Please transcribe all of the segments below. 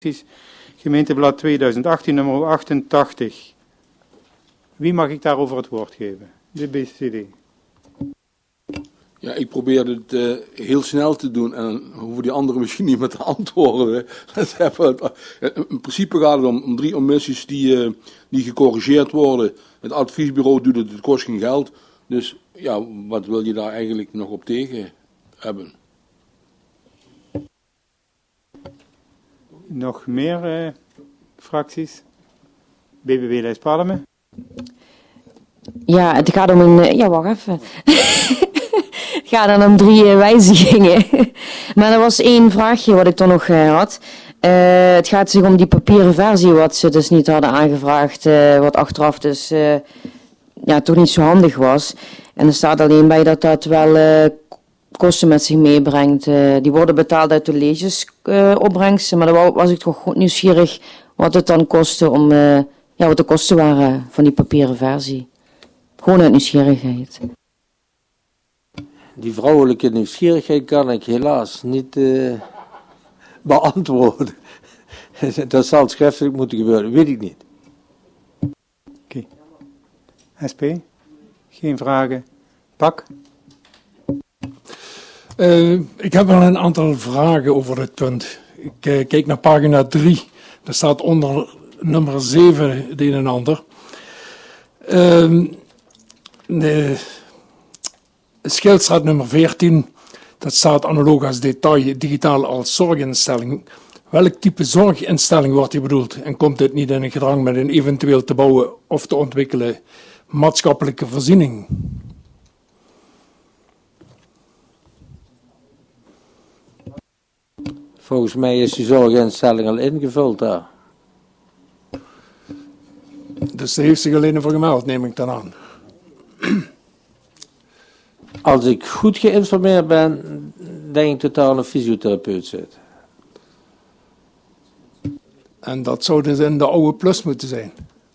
Gemeenteblad 2018, nummer 88. Wie mag ik daarover het woord geven? De BCD. Ja, ik probeer het heel snel te doen en dan hoeven die anderen misschien niet meer te antwoorden. In principe gaat het om 3 omissies die gecorrigeerd worden. Het adviesbureau doet het kost geen geld. Dus ja, wat wil je daar eigenlijk nog op tegen hebben? Nog meer fracties? BBW-lijst Parlement? Ja, het gaat om een... Ja, wacht even. Het gaat dan om 3 wijzigingen. Maar er was 1 vraagje wat ik toch nog had. Het gaat zich om die papieren versie wat ze dus niet hadden aangevraagd. Wat achteraf dus ja, toch niet zo handig was. En er staat alleen bij dat dat wel kosten met zich meebrengt. Die worden betaald uit de leesjesopbrengsten. Maar dan was ik toch goed nieuwsgierig wat het dan kostte om... ja, wat de kosten waren van die papieren versie. Gewoon uit nieuwsgierigheid. Die vrouwelijke nieuwsgierigheid kan ik helaas niet beantwoorden. Dat zal schriftelijk moeten gebeuren, weet ik niet. Oké. SP? Geen vragen. Pak? Ik heb wel een aantal vragen over dit punt. Ik kijk naar pagina 3. Daar staat onder nummer 7 het een en ander. De Schildstraat nummer 14, dat staat analoog als detail, digitaal als zorginstelling. Welk type zorginstelling wordt hier bedoeld? En komt dit niet in een gedrang met een eventueel te bouwen of te ontwikkelen maatschappelijke voorziening? Volgens mij is die zorginstelling al ingevuld daar. Dus daar heeft zich alleen voor gemeld, neem ik dan aan. Als ik goed geïnformeerd ben, denk ik totaal een fysiotherapeut zit. En dat zou dus in de oude plus moeten zijn?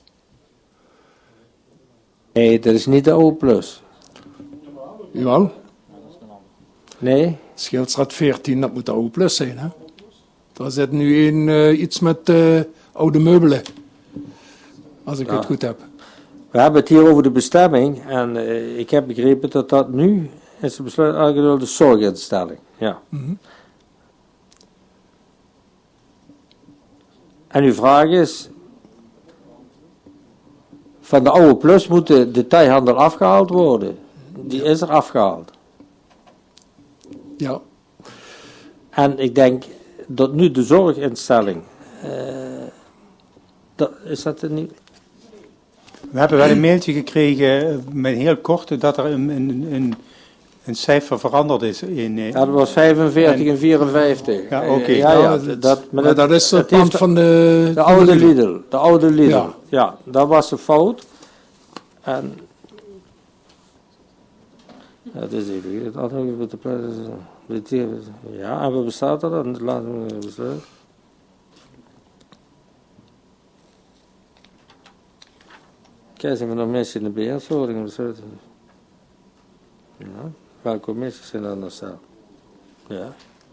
Nee, dat is niet de oude plus. Jawel. Nee? Schildstraat 14, dat moet de oude plus zijn, hè? Daar zit nu iets met oude meubelen. Als ik het goed heb. We hebben het hier over de bestemming en ik heb begrepen dat dat nu is besluit aangenomen de zorginstelling. Ja. Mm-hmm. En uw vraag is, van de oude plus moet de detailhandel afgehaald worden. Die is er afgehaald. Ja. En ik denk dat nu de zorginstelling, is dat er niet... We hebben wel een mailtje gekregen, met heel kort, dat er een cijfer veranderd is. Ja, dat was 45 en 54. Ja, oké. Ja, dat is het pand van de oude Lidl. De oude Lidl. Ja. Ja, dat was de fout. En... Ja, dat is even... Het antwoord met de plaats... Ja, en wat bestaat er dan? Laten we besluiten. Kijk, zijn we nog mensen in de beheersverordening besluiten? Ja, welke commissies zijn er nog staan? Ja.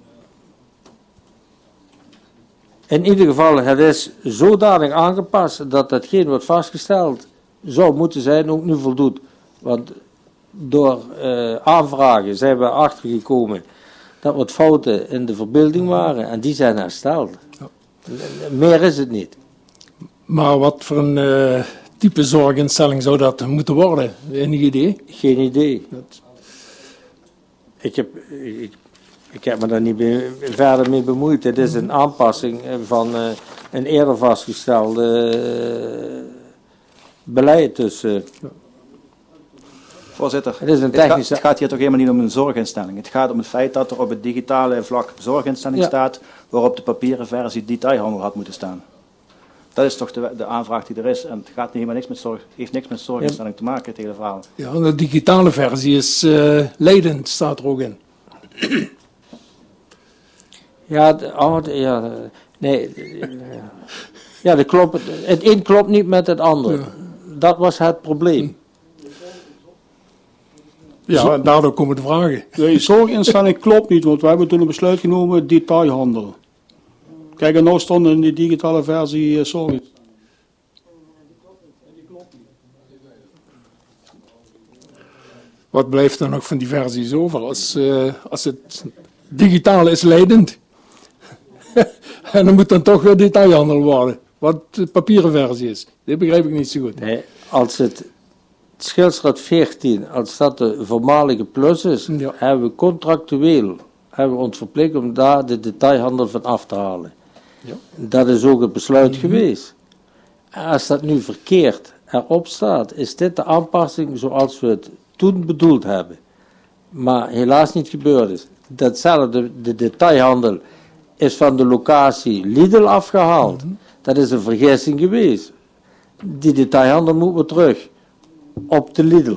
In ieder geval, het is zodanig aangepast dat hetgeen wat vastgesteld zou moeten zijn ook nu voldoet. Want door aanvragen zijn we achtergekomen dat wat fouten in de verbeelding waren en die zijn hersteld. Ja. Meer is het niet. Maar wat voor een type zorginstelling zou dat moeten worden? Enig idee? Geen idee. Ik heb me daar niet verder mee bemoeid. Het is een aanpassing van een eerder vastgestelde beleid. Dus, Voorzitter, het gaat hier toch helemaal niet om een zorginstelling. Het gaat om het feit dat er op het digitale vlak zorginstelling staat, waarop de papieren versie detailhandel had moeten staan. Dat is toch de aanvraag die er is. En het gaat helemaal niks met heeft niks met zorginstelling te maken, het hele verhaal. Ja, de digitale versie is leidend, staat er ook in. Ja, dat klopt. Het een klopt niet met het ander. Ja. Dat was het probleem. Ja, daardoor komen de vragen. De zorginstelling klopt niet, want we hebben toen een besluit genomen, detailhandel. Kijk, en nou stond in die digitale versie sorry. Wat blijft er nog van die versies over? Als het digitaal is leidend. En dan moet dan toch weer detailhandel worden. Wat de papieren versie is. Dit begrijp ik niet zo goed. Nee, als het Schildstraat 14, als dat de voormalige plus is, Ja. hebben we contractueel ons verplicht om daar de detailhandel van af te halen. Ja. Dat is ook het besluit geweest. Als dat nu verkeerd erop staat, is dit de aanpassing zoals we het toen bedoeld hebben. Maar helaas niet gebeurd is. Datzelfde, de detailhandel is van de locatie Lidl afgehaald. Dat is een vergissing geweest. Die detailhandel moet weer terug op de Lidl.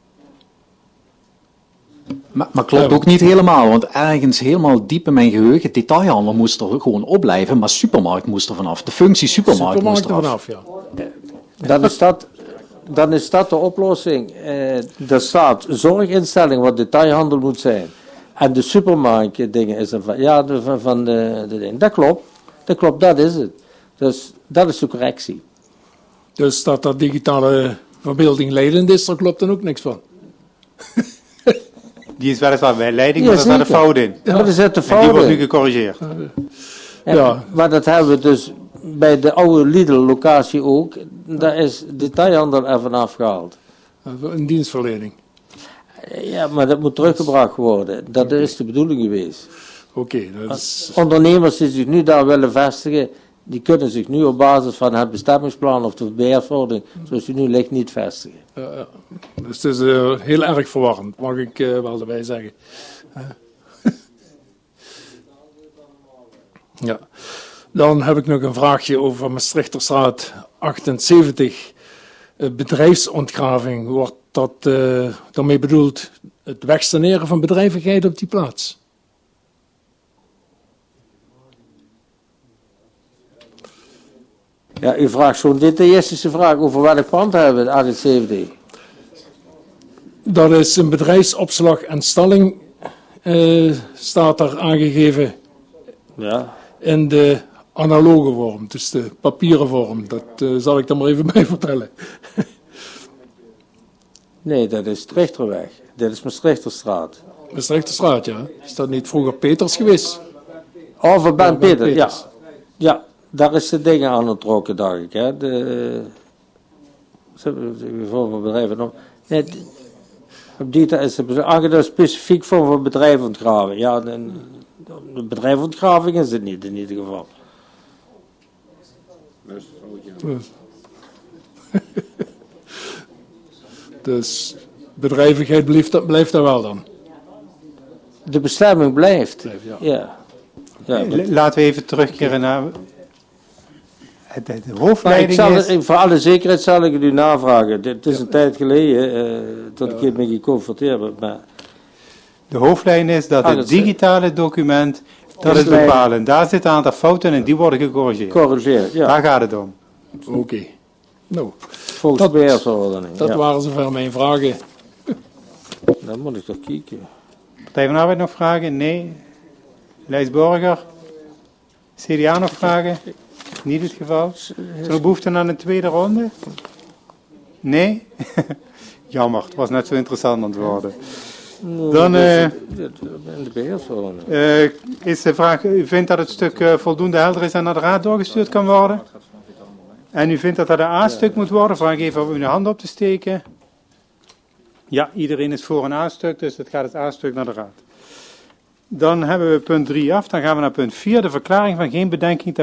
Maar klopt ook niet helemaal, want ergens helemaal diep in mijn geheugen, detailhandel moest er gewoon opblijven, maar supermarkt moest er vanaf. De functie supermarkt moest Supermarkt eraf. vanaf, ja. Dan is dat de oplossing. Er staat zorginstelling wat detailhandel moet zijn. En de supermarkt dingen is er van, ja, van de ding. Dat klopt, dat is het. Dus dat is de correctie. Dus dat digitale verbeelding leidend is, daar klopt dan ook niks van. Die is weliswaar bij leiding, Ja, maar daar staat een zeker. fout in. Ja, er zit de En die wordt nu fout in. gecorrigeerd. Ja. Maar dat hebben we dus bij de oude Lidl-locatie ook. Daar is detailhandel ervan afgehaald. Een dienstverlening. Ja, maar dat moet teruggebracht worden. Dat is de bedoeling geweest. Oké, dat is... Ondernemers die zich nu daar willen vestigen, die kunnen zich nu op basis van het bestemmingsplan of de beheersverordening, zoals die nu ligt, niet vestigen. Dus het is heel erg verwarrend, mag ik wel erbij zeggen. Ja. Dan heb ik nog een vraagje over Maastrichterstraat 78. Bedrijfsontgraving. Wordt dat daarmee bedoeld het wegsaneren van bedrijvigheid op die plaats? Ja, u vraagt zo'n detaillistische vraag over welk pand hebben we, 78. Dat is een bedrijfsopslag en stalling, staat er aangegeven Ja. in de analoge vorm, dus de papieren vorm. Dat zal ik er maar even bij vertellen. Nee, dat is Trichterweg. Dit is Maastrichterstraat. Maastrichterstraat, ja. Is dat niet vroeger Peters geweest? Over Ben Ja, Ben Peter, ja. Peters. Ja, daar is de dingen aan het trokken, dacht ik. Hè. Voor bedrijven nog. Nee, op die tijd is het aangeduid specifiek voor bedrijfontgraving. Ja, een bedrijfontgraving is het niet in ieder geval. Dus bedrijvigheid blijft er wel dan. De bestemming blijft. Ja. Ja. Laten we even terugkeren naar de Maar ik hoofdleiding zal is... het, voor alle zekerheid zal ik het u navragen. Het is een tijd geleden dat ik hiermee geconfronteerd ben. Maar De hoofdlijn is dat het digitale document, dat is bepalend. Daar zitten een aantal fouten in en die worden gecorrigeerd. corrigeer, ja. Daar gaat het om. Oké. Nou, Volgens dat- beheersverordening. dat Ja. waren zover mijn vragen. Dan moet ik toch kijken. Partij van de Arbeid nog vragen? Nee. Lijs Borger? CDA nog vragen? Niet het geval. Is er nog behoefte aan een tweede ronde? Nee? Jammer, het was net zo interessant aan het worden. Dan In de beheersverordening. is de vraag, u vindt dat het stuk voldoende helder is en naar de raad doorgestuurd kan worden? En u vindt dat dat een A-stuk moet worden? Vraag even om uw hand op te steken. Ja, iedereen is voor een A-stuk, dus het gaat het A-stuk naar de raad. Dan hebben we punt 3 af, dan gaan we naar punt 4, de verklaring van geen bedenking ten